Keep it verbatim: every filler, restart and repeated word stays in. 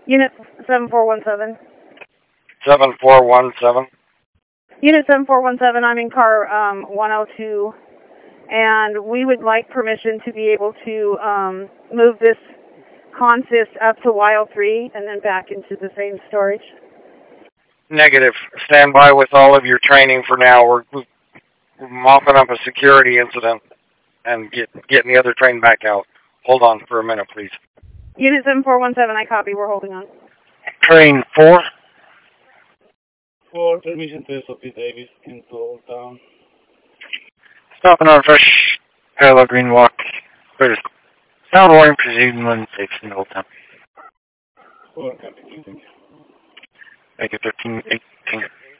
Unit seven four one seven. seven four one seven. Unit seven four one seven, I'm in car um, one oh two, and we would like permission to be able to um, move this consist up to Y O three and then back into the same storage. Negative. Stand by with all of your training for now. We're, we're mopping up a security incident and get, getting the other train back out. Hold on for a minute, please. Unit seven four one seven, I copy. We're holding on. Train four. four, transmission to S O P Davis into Old Town. Stopping on fresh parallel green walk. British. Sound warning, proceeding when safe in Old Town. four, copy. Make it thirteen eighteen.